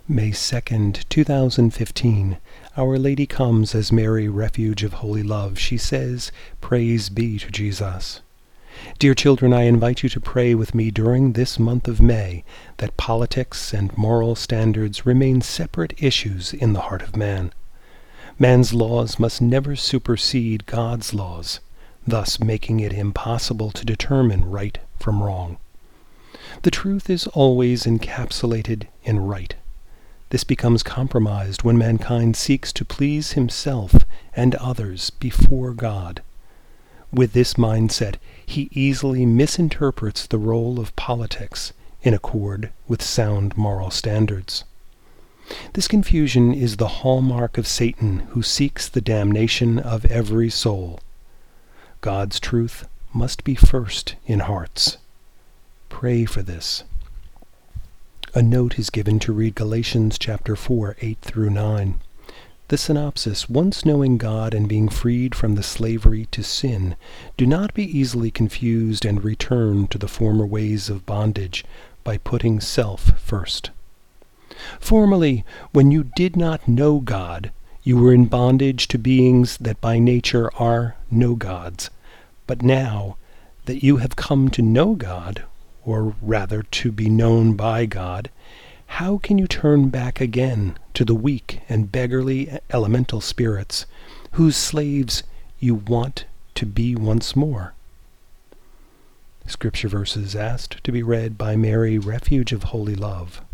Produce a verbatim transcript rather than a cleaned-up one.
May second, two thousand fifteen, Our Lady comes as Mary, refuge of holy love. She says, "Praise be to Jesus." Dear children, I invite you to pray with me during this month of May that politics and moral standards remain separate issues in the heart of man. Man's laws must never supersede God's laws, thus making it impossible to determine right from wrong. The truth is always encapsulated in right. This becomes compromised when mankind seeks to please himself and others before God. With this mindset, he easily misinterprets the role of politics in accord with sound moral standards. This confusion is the hallmark of Satan, who seeks the damnation of every soul. God's truth must be first in hearts. Pray for this. A note is given to read Galatians chapter four, eight through nine. The synopsis: once knowing God and being freed from the slavery to sin, do not be easily confused and return to the former ways of bondage by putting self first. Formerly, when you did not know God, you were in bondage to beings that by nature are no gods. But now that you have come to know God, or rather to be known by God, how can you turn back again to the weak and beggarly elemental spirits, whose slaves you want to be once more? Scripture verses asked to be read by Mary, refuge of holy love.